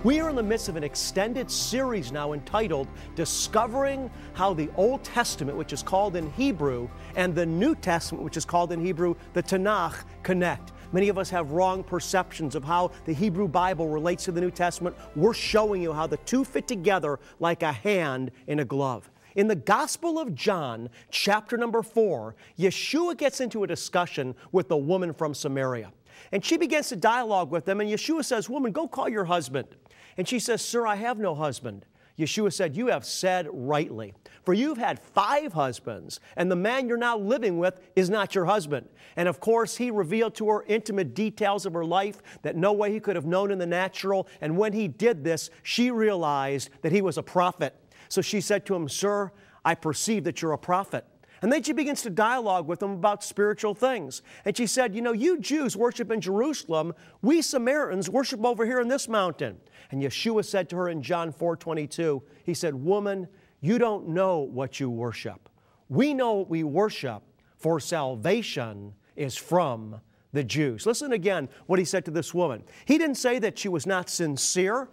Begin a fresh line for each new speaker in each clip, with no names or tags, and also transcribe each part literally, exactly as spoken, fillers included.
We are in the midst of an extended series now entitled Discovering How the Old Testament, which is called in Hebrew, and the New Testament, which is called in Hebrew, the Tanakh, connect. Many of us have wrong perceptions of how the Hebrew Bible relates to the New Testament. We're showing you how the two fit together like a hand in a glove. In the Gospel of John, chapter number four, Yeshua gets into a discussion with the woman from Samaria. And she begins to dialogue with them, and Yeshua says, "Woman, go call your husband." And she says, "Sir, I have no husband." Yeshua said, "You have said rightly, for you've had five husbands, and the man you're now living with is not your husband." And of course, he revealed to her intimate details of her life that no way he could have known in the natural. And when he did this, she realized that he was a prophet. So she said to him, "Sir, I perceive that you're a prophet." And then she begins to dialogue with him about spiritual things. And she said, "You know, you Jews worship in Jerusalem. We Samaritans worship over here in this mountain." And Yeshua said to her in John four twenty-two, he said, "Woman, you don't know what you worship. We know what we worship, for salvation is from the Jews." Listen again what he said to this woman. He didn't say that she was not sincere.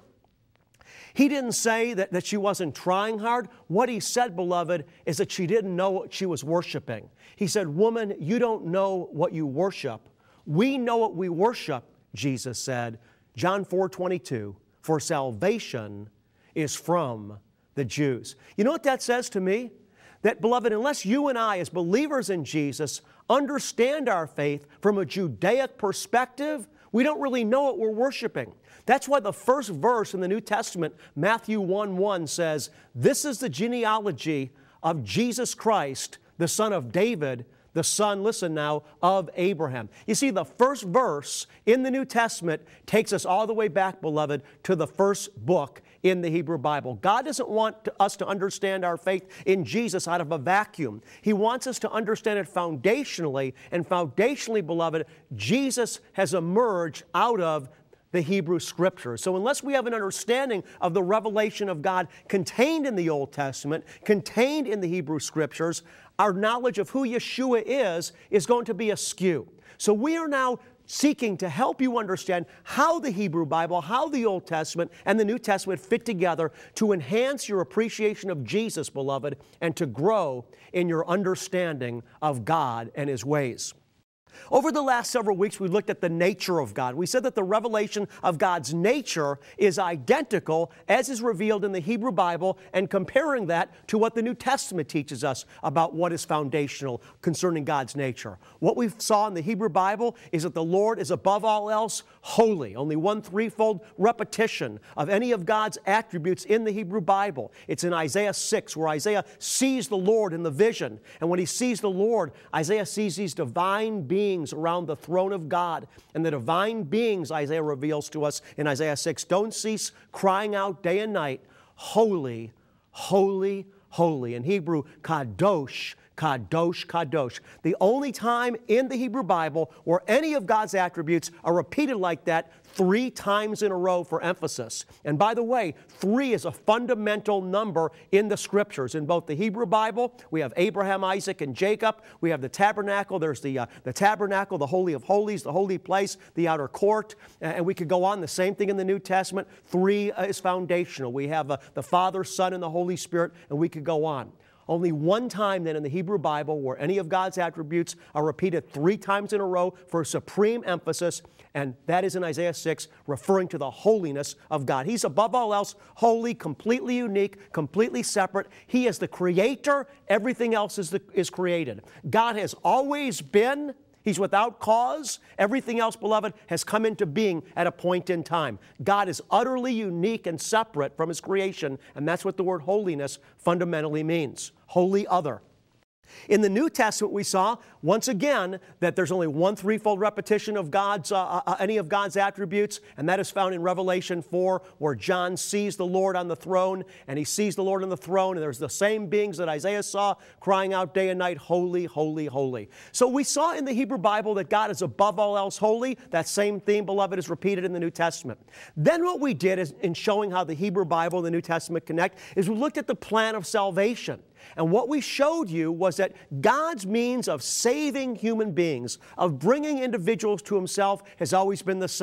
He didn't say that, that she wasn't trying hard. What he said, beloved, is that she didn't know what she was worshiping. He said, "Woman, you don't know what you worship. We know what we worship," Jesus said, John four twenty-two, "for salvation is from the Jews." You know what that says to me? That, beloved, unless you and I, as believers in Jesus, understand our faith from a Judaic perspective, we don't really know what we're worshiping. That's why the first verse in the New Testament, Matthew one one, says, "This is the genealogy of Jesus Christ, the son of David, the son," listen now, "of Abraham." You see, the first verse in the New Testament takes us all the way back, beloved, to the first book in the Hebrew Bible. God doesn't want to, us to understand our faith in Jesus out of a vacuum. He wants us to understand it foundationally, and foundationally, beloved, Jesus has emerged out of the Hebrew Scriptures. So unless we have an understanding of the revelation of God contained in the Old Testament, contained in the Hebrew Scriptures, our knowledge of who Yeshua is is going to be askew. So we are now seeking to help you understand how the Hebrew Bible, how the Old Testament and the New Testament fit together to enhance your appreciation of Jesus, beloved, and to grow in your understanding of God and His ways. Over the last several weeks, we looked at the nature of God. We said that the revelation of God's nature is identical as is revealed in the Hebrew Bible, and comparing that to what the New Testament teaches us about what is foundational concerning God's nature. What we saw in the Hebrew Bible is that the Lord is above all else holy. Only one threefold repetition of any of God's attributes in the Hebrew Bible. It's in Isaiah six, where Isaiah sees the Lord in the vision. And when he sees the Lord, Isaiah sees these divine beings around the throne of God. And the divine beings, Isaiah reveals to us in Isaiah six, don't cease crying out day and night, "Holy, holy, holy." In Hebrew, kadosh, kadosh, kadosh. The only time in the Hebrew Bible where any of God's attributes are repeated like that three times in a row for emphasis. And by the way, three is a fundamental number in the Scriptures. In both the Hebrew Bible, we have Abraham, Isaac, and Jacob. We have the tabernacle. There's the, uh, the tabernacle, the Holy of Holies, the holy place, the outer court. And we could go on. The same thing in the New Testament. Three uh, is foundational. We have uh, the Father, Son, and the Holy Spirit, and we could go on. Only one time then in the Hebrew Bible where any of God's attributes are repeated three times in a row for supreme emphasis, and that is in Isaiah six, referring to the holiness of God. He's above all else holy, completely unique, completely separate. He is the creator. Everything else is, the, is created. God has always been. He's without cause. Everything else, beloved, has come into being at a point in time. God is utterly unique and separate from His creation, and that's what the word holiness fundamentally means. Holy other. In the New Testament, we saw, once again, that there's only one threefold repetition of God's, uh, uh, any of God's attributes, and that is found in Revelation four, where John sees the Lord on the throne, and he sees the Lord on the throne, and there's the same beings that Isaiah saw crying out day and night, "Holy, holy, holy." So we saw in the Hebrew Bible that God is above all else holy. That same theme, beloved, is repeated in the New Testament. Then what we did is, in showing how the Hebrew Bible and the New Testament connect, is we looked at the plan of salvation. And what we showed you was that God's means of saving human beings, of bringing individuals to Himself, has always been the same.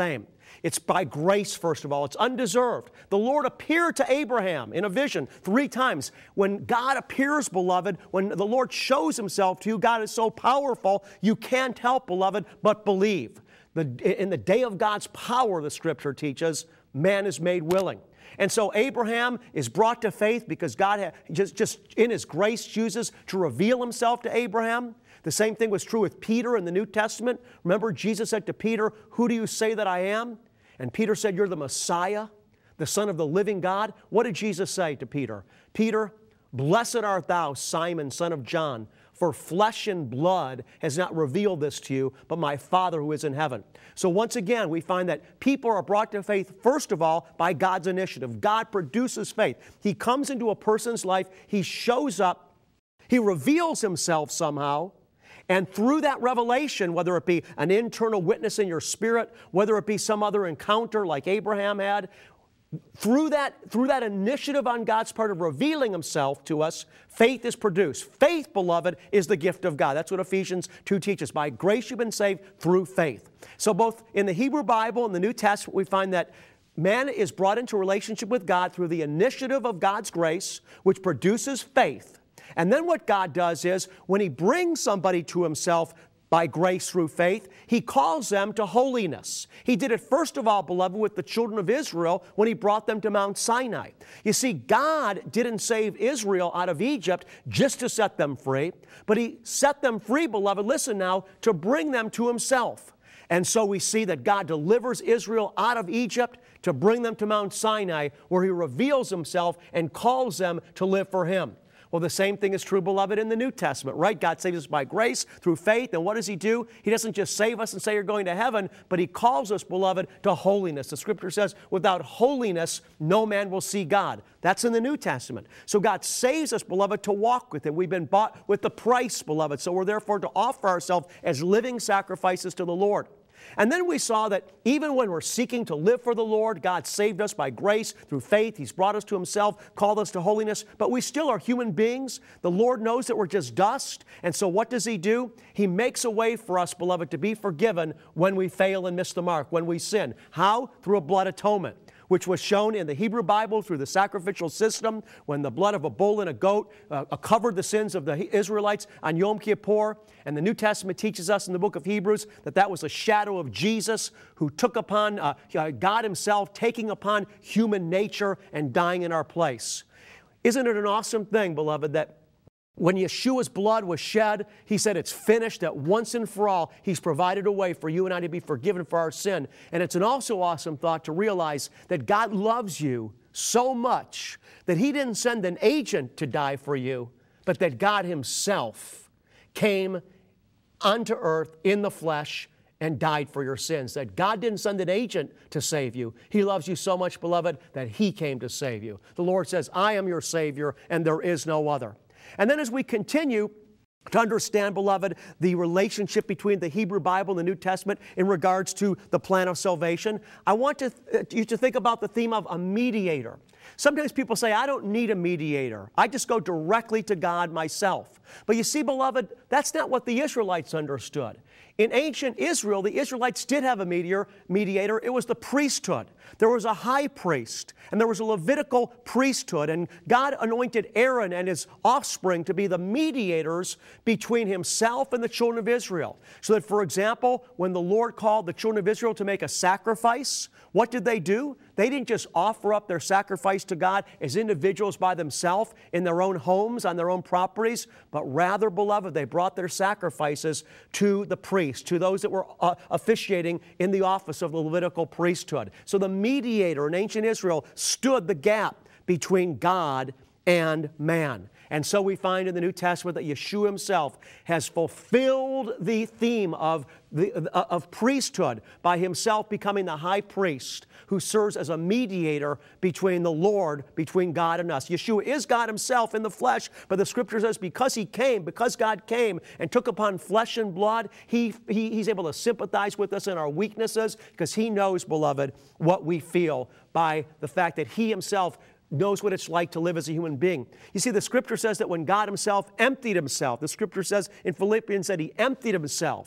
It's by grace, first of all. It's undeserved. The Lord appeared to Abraham in a vision three times. When God appears, beloved, when the Lord shows himself to you, God is so powerful, you can't help, beloved, but believe. The, in the day of God's power, the Scripture teaches, man is made willing. And so Abraham is brought to faith because God had, just, just in his grace chooses to reveal himself to Abraham. The same thing was true with Peter in the New Testament. Remember, Jesus said to Peter, "Who do you say that I am?" And Peter said, "You're the Messiah, the Son of the living God." What did Jesus say to Peter? "Peter, blessed art thou, Simon, son of John, for flesh and blood has not revealed this to you, but my Father who is in heaven." So once again, we find that people are brought to faith, first of all, by God's initiative. God produces faith. He comes into a person's life. He shows up. He reveals himself somehow. And through that revelation, whether it be an internal witness in your spirit, whether it be some other encounter like Abraham had, through that, through that initiative on God's part of revealing himself to us, faith is produced. Faith, beloved, is the gift of God. That's what Ephesians two teaches. By grace you've been saved through faith. So both in the Hebrew Bible and the New Testament, we find that man is brought into a relationship with God through the initiative of God's grace, which produces faith. And then what God does is, when he brings somebody to himself by grace through faith, he calls them to holiness. He did it first of all, beloved, with the children of Israel when he brought them to Mount Sinai. You see, God didn't save Israel out of Egypt just to set them free, but he set them free, beloved, listen now, to bring them to himself. And so we see that God delivers Israel out of Egypt to bring them to Mount Sinai, where he reveals himself and calls them to live for him. Well, the same thing is true, beloved, in the New Testament, right? God saves us by grace through faith. And what does he do? He doesn't just save us and say you're going to heaven, but he calls us, beloved, to holiness. The Scripture says, without holiness, no man will see God. That's in the New Testament. So God saves us, beloved, to walk with him. We've been bought with the price, beloved. So we're therefore to offer ourselves as living sacrifices to the Lord. And then we saw that even when we're seeking to live for the Lord, God saved us by grace through faith. He's brought us to himself, called us to holiness, but we still are human beings. The Lord knows that we're just dust. And so what does he do? He makes a way for us, beloved, to be forgiven when we fail and miss the mark, when we sin. How? Through a blood atonement, which was shown in the Hebrew Bible through the sacrificial system when the blood of a bull and a goat uh, covered the sins of the Israelites on Yom Kippur. And the New Testament teaches us in the book of Hebrews that that was a shadow of Jesus, who took upon uh, God himself, taking upon human nature and dying in our place. Isn't it an awesome thing, beloved, that when Yeshua's blood was shed, he said it's finished, that once and for all, he's provided a way for you and I to be forgiven for our sin. And it's an also awesome thought to realize that God loves you so much that he didn't send an agent to die for you, but that God himself came onto earth in the flesh and died for your sins. That God didn't send an agent to save you. He loves you so much, beloved, that he came to save you. The Lord says, I am your Savior, and there is no other. And then as we continue to understand, beloved, the relationship between the Hebrew Bible and the New Testament in regards to the plan of salvation, I want to, uh, you to think about the theme of a mediator. Sometimes people say, I don't need a mediator. I just go directly to God myself. But you see, beloved, that's not what the Israelites understood. In ancient Israel, the Israelites did have a mediator. It was the priesthood. There was a high priest, and there was a Levitical priesthood, and God anointed Aaron and his offspring to be the mediators between himself and the children of Israel. So that, for example, when the Lord called the children of Israel to make a sacrifice, what did they do? They didn't just offer up their sacrifice to God as individuals by themselves in their own homes, on their own properties, but rather, beloved, they brought their sacrifices to the priest, to those that were uh, officiating in the office of the Levitical priesthood. So the mediator in ancient Israel stood the gap between God and man. And so we find in the New Testament that Yeshua himself has fulfilled the theme of, the, of priesthood by himself becoming the high priest who serves as a mediator between the Lord, between God and us. Yeshua is God himself in the flesh, but the Scripture says because he came, because God came and took upon flesh and blood, he, he, he's able to sympathize with us in our weaknesses because he knows, beloved, what we feel by the fact that he himself knows what it's like to live as a human being. You see, the Scripture says that when God himself emptied himself, the Scripture says in Philippians that he emptied himself.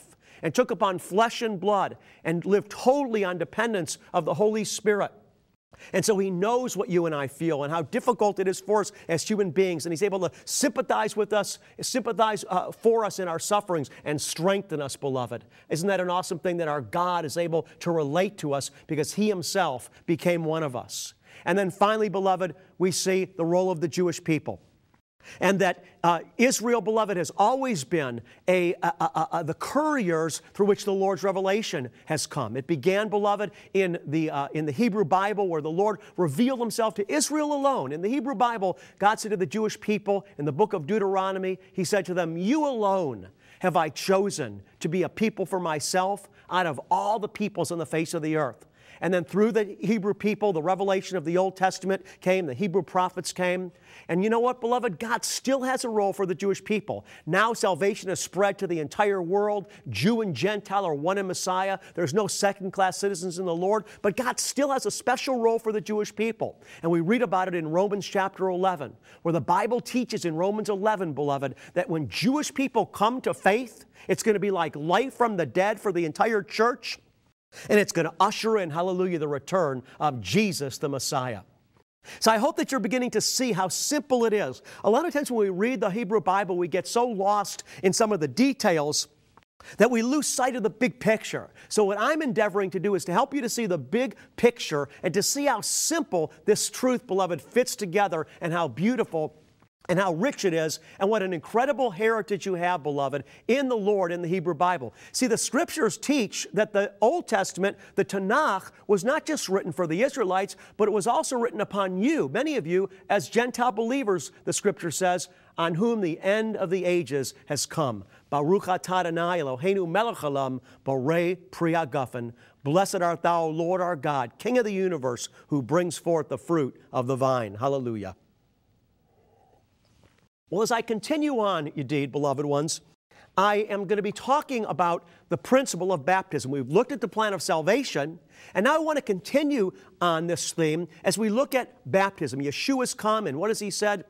and took upon flesh and blood and lived totally on dependence of the Holy Spirit. And so he knows what you and I feel and how difficult it is for us as human beings. And he's able to sympathize with us, sympathize uh, for us in our sufferings and strengthen us, beloved. Isn't that an awesome thing that our God is able to relate to us because he himself became one of us? And then finally, beloved, we see the role of the Jewish people. And that uh, Israel, beloved, has always been a, a, a, a, the couriers through which the Lord's revelation has come. It began, beloved, in the, uh, in the Hebrew Bible, where the Lord revealed himself to Israel alone. In the Hebrew Bible, God said to the Jewish people in the book of Deuteronomy, he said to them, "You alone have I chosen to be a people for myself out of all the peoples on the face of the earth." And then through the Hebrew people, the revelation of the Old Testament came, the Hebrew prophets came. And you know what, beloved? God still has a role for the Jewish people. Now salvation has spread to the entire world. Jew and Gentile are one in Messiah. There's no second-class citizens in the Lord. But God still has a special role for the Jewish people. And we read about it in Romans chapter eleven, where the Bible teaches in Romans eleven, beloved, that when Jewish people come to faith, it's going to be like life from the dead for the entire church. And it's going to usher in, hallelujah, the return of Jesus, the Messiah. So I hope that you're beginning to see how simple it is. A lot of times when we read the Hebrew Bible, we get so lost in some of the details that we lose sight of the big picture. So what I'm endeavoring to do is to help you to see the big picture and to see how simple this truth, beloved, fits together and how beautiful and how rich it is, and what an incredible heritage you have, beloved, in the Lord, in the Hebrew Bible. See, the Scriptures teach that the Old Testament, the Tanakh, was not just written for the Israelites, but it was also written upon you, many of you, as Gentile believers, the Scripture says, on whom the end of the ages has come. Baruch atah Adonai Eloheinu melech haolam, borei pri hagafen. Blessed art thou, Lord our God, King of the universe, who brings forth the fruit of the vine. Hallelujah. Well, as I continue on, indeed, beloved ones, I am going to be talking about the principle of baptism. We've looked at the plan of salvation, and now I want to continue on this theme as we look at baptism. Yeshua's come, and what has he said?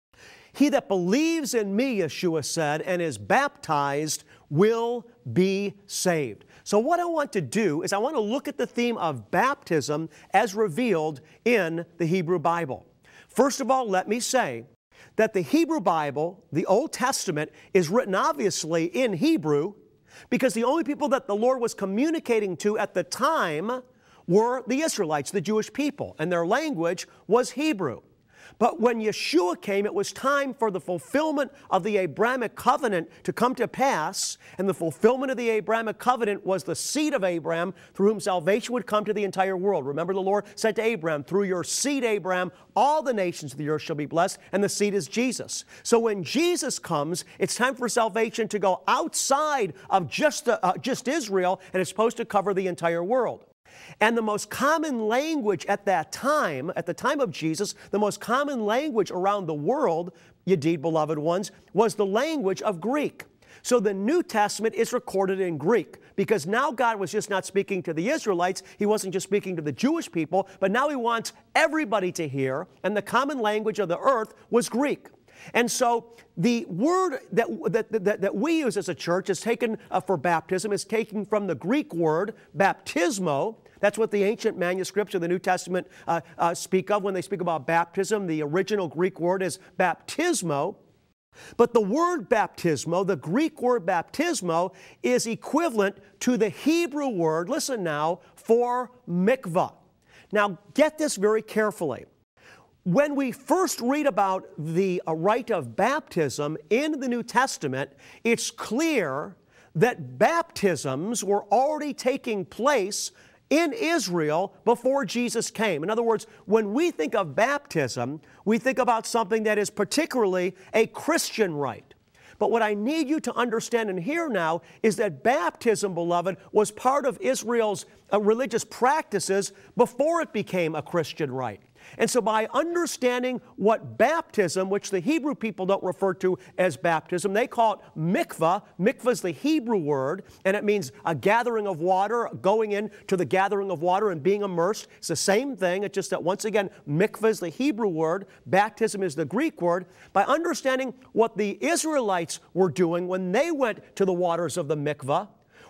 He that believes in me, Yeshua said, and is baptized will be saved. So what I want to do is I want to look at the theme of baptism as revealed in the Hebrew Bible. First of all, let me say that the Hebrew Bible, the Old Testament, is written obviously in Hebrew because the only people that the Lord was communicating to at the time were the Israelites, the Jewish people, and their language was Hebrew. But when Yeshua came, it was time for the fulfillment of the Abrahamic covenant to come to pass, and the fulfillment of the Abrahamic covenant was the seed of Abraham through whom salvation would come to the entire world. Remember, the Lord said to Abraham, through your seed, Abraham, all the nations of the earth shall be blessed, and the seed is Jesus. So when Jesus comes, it's time for salvation to go outside of just, uh, just Israel, and it's supposed to cover the entire world. And the most common language at that time, at the time of Jesus, the most common language around the world, indeed, beloved ones, was the language of Greek. So the New Testament is recorded in Greek because now God was just not speaking to the Israelites. He wasn't just speaking to the Jewish people, but now he wants everybody to hear, and the common language of the earth was Greek. And so the word that, that, that, that we use as a church is taken uh, for baptism is taken from the Greek word baptismo. That's what the ancient manuscripts of the New Testament uh, uh, speak of when they speak about baptism. The original Greek word is baptismo. But the word baptismo, the Greek word baptismo, is equivalent to the Hebrew word, listen now, for mikvah. Now get this very carefully. When we first read about the uh, rite of baptism in the New Testament, it's clear that baptisms were already taking place in Israel before Jesus came. In other words, when we think of baptism, we think about something that is particularly a Christian rite. But what I need you to understand and hear now is that baptism, beloved, was part of Israel's uh, religious practices before it became a Christian rite. And so by understanding what baptism, which the Hebrew people don't refer to as baptism, they call it mikvah. Mikvah is the Hebrew word, and it means a gathering of water, going into the gathering of water and being immersed. It's the same thing. It's just that, once again, mikvah is the Hebrew word, baptism is the Greek word. By understanding what the Israelites were doing when they went to the waters of the mikvah,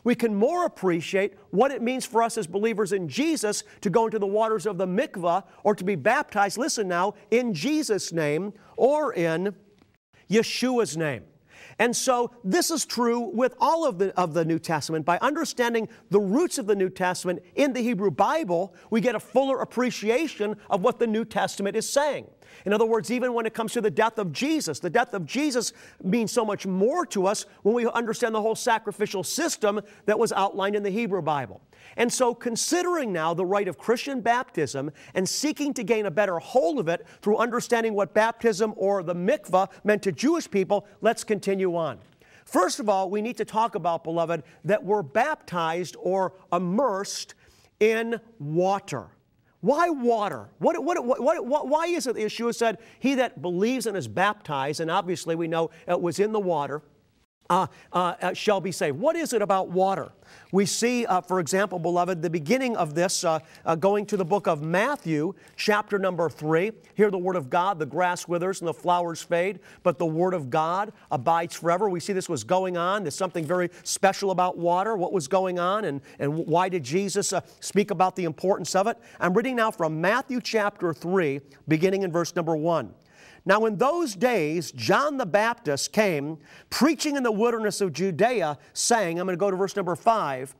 we can more appreciate what it means for us as believers in Jesus to go into the waters of the mikvah or to be baptized, listen now, in Jesus' name or in Yeshua's name. And so this is true with all of the, of the New Testament. By understanding the roots of the New Testament in the Hebrew Bible, we get a fuller appreciation of what the New Testament is saying. In other words, even when it comes to the death of Jesus, the death of Jesus means so much more to us when we understand the whole sacrificial system that was outlined in the Hebrew Bible. And so considering now the rite of Christian baptism and seeking to gain a better hold of it through understanding what baptism or the mikvah meant to Jewish people, let's continue on. First of all, we need to talk about, beloved, that we're baptized or immersed in water. Why water? What, what, what, what, why is it that Yeshua said, he that believes and is baptized, and obviously we know it was in the water, uh, uh, uh, shall be saved? What is it about water? We see, uh, for example, beloved, the beginning of this uh, uh, going to the book of Matthew, chapter number three. Hear the word of God, the grass withers and the flowers fade, but the word of God abides forever. We see this was going on. There's something very special about water. What was going on, and, and why did Jesus uh, speak about the importance of it? I'm reading now from Matthew chapter three, beginning in verse number one. Now in those days, John the Baptist came, preaching in the wilderness of Judea, saying, I'm going to go to verse number five,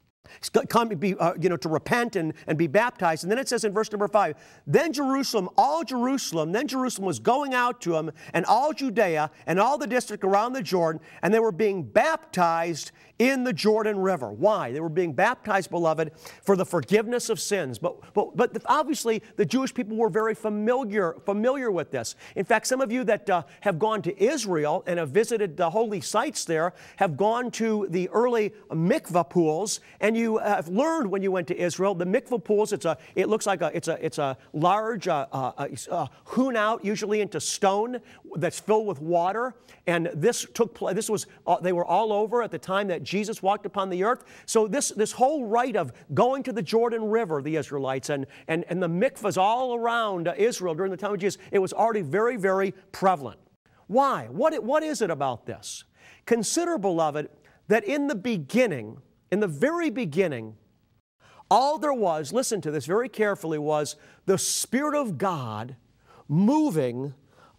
come be, uh, you know, to repent and, and be baptized. And then it says in verse number five, then Jerusalem, all Jerusalem, then Jerusalem was going out to him, and all Judea, and all the district around the Jordan, and they were being baptized in the Jordan River. Why? They were being baptized, beloved, for the forgiveness of sins. But, but, but obviously, the Jewish people were very familiar, familiar with this. In fact, some of you that uh, have gone to Israel and have visited the holy sites there have gone to the early mikvah pools, and you have learned when you went to Israel, the mikvah pools, it's a, it looks like a, it's a, it's a large uh, uh, uh, hewn out, usually into stone, that's filled with water. And this took place, this was, uh, they were all over at the time that Jesus walked upon the earth. So this, this whole rite of going to the Jordan River, the Israelites, and, and, and the mikvahs all around uh, Israel during the time of Jesus, it was already very, very prevalent. Why? What, what is it about this? Consider, beloved, that in the beginning, in the very beginning, all there was, listen to this very carefully, was the Spirit of God moving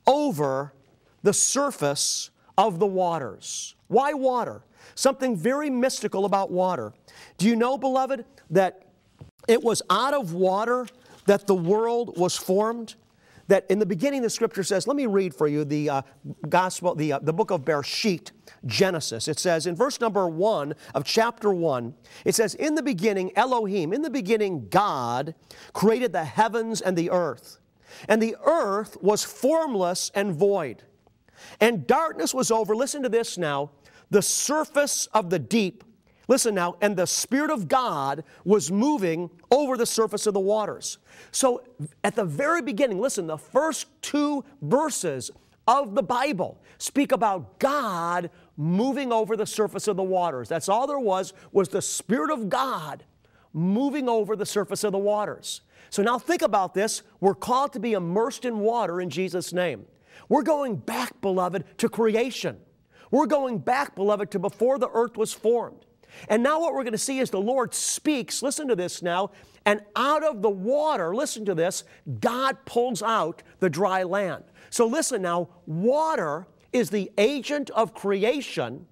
over the surface of the waters. Why water? Something very mystical about water. Do you know, beloved, that it was out of water that the world was formed? That in the beginning the Scripture says, let me read for you the uh, gospel, the, uh, the book of Bereshit, Genesis. It says in verse number one of chapter one, it says, in the beginning Elohim, in the beginning God created the heavens and the earth. And the earth was formless and void. And darkness was over, listen to this now, the surface of the deep. Listen now, and the Spirit of God was moving over the surface of the waters. So at the very beginning, listen, the first two verses of the Bible speak about God moving over the surface of the waters. That's all there was, was the Spirit of God moving over the surface of the waters. So now think about this. We're called to be immersed in water in Jesus' name. We're going back, beloved, to creation. We're going back, beloved, to before the earth was formed. And now what we're going to see is the Lord speaks, listen to this now, and out of the water, listen to this, God pulls out the dry land. So listen now, water is the agent of creation,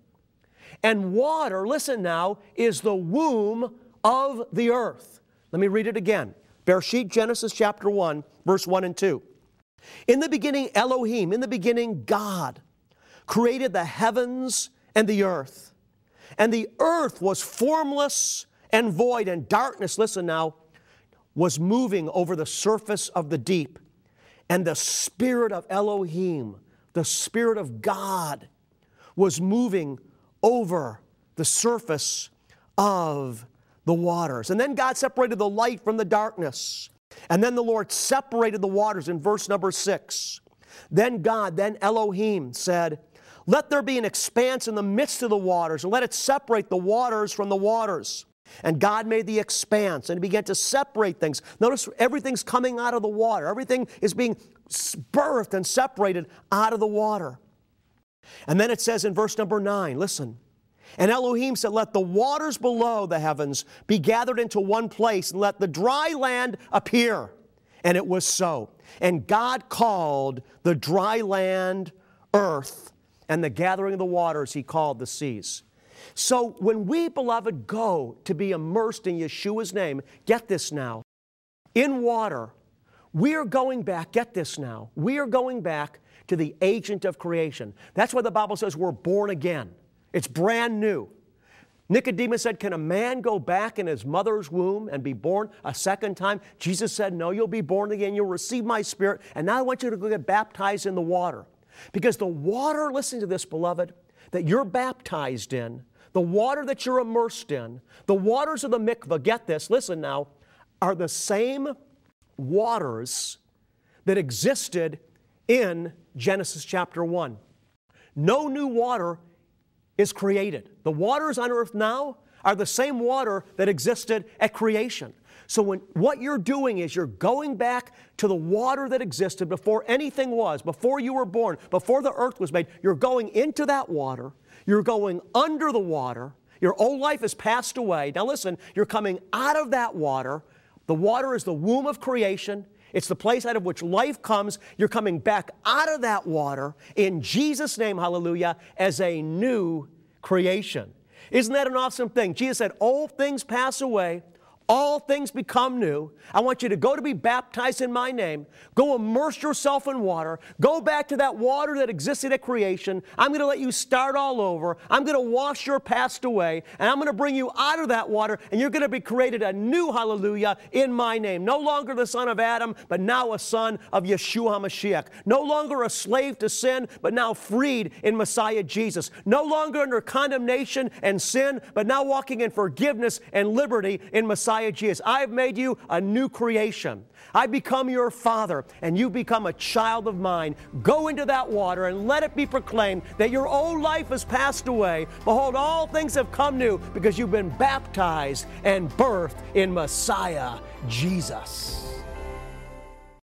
and water, listen now, is the womb of the earth. Let me read it again. Bereshit, Genesis chapter one, verse one and two. In the beginning, Elohim, in the beginning, God created the heavens and the earth. And the earth was formless and void, and darkness, listen now, was moving over the surface of the deep. And the Spirit of Elohim, the Spirit of God, was moving over the surface of the waters. And then God separated the light from the darkness. And then the Lord separated the waters in verse number six. Then God, then Elohim said, let there be an expanse in the midst of the waters, and let it separate the waters from the waters. And God made the expanse, and He began to separate things. Notice everything's coming out of the water. Everything is being birthed and separated out of the water. And then it says in verse number nine, listen, And Elohim said, let the waters below the heavens be gathered into one place, and let the dry land appear. And it was so. And God called the dry land earth, and the gathering of the waters he called the seas. So when we, beloved, go to be immersed in Yeshua's name, get this now, in water, we are going back, get this now, we are going back to the agent of creation. That's why the Bible says we're born again. It's brand new. Nicodemus said, can a man go back in his mother's womb and be born a second time? Jesus said, no, you'll be born again. You'll receive my Spirit. And now I want you to go get baptized in the water. Because the water, listen to this, beloved, that you're baptized in, the water that you're immersed in, the waters of the mikvah, get this, listen now, are the same waters that existed in Genesis chapter one. No new water is created. The waters on earth now are the same water that existed at creation. So when, what you're doing is you're going back to the water that existed before anything was, before you were born, before the earth was made. You're going into that water. You're going under the water. Your old life has passed away. Now listen, you're coming out of that water. The water is the womb of creation. It's the place out of which life comes. You're coming back out of that water in Jesus' name, hallelujah, as a new creation. Isn't that an awesome thing? Jesus said, old things pass away. All things become new. I want you to go to be baptized in my name. Go immerse yourself in water. Go back to that water that existed at creation. I'm going to let you start all over. I'm going to wash your past away. And I'm going to bring you out of that water. And you're going to be created anew, hallelujah, in my name. No longer the son of Adam, but now a son of Yeshua HaMashiach. No longer a slave to sin, but now freed in Messiah Jesus. No longer under condemnation and sin, but now walking in forgiveness and liberty in Messiah Jesus. I have made you a new creation. I become your father, and you become a child of mine. Go into that water and let it be proclaimed that your old life has passed away. Behold, all things have come new because you've been baptized and birthed in Messiah Jesus.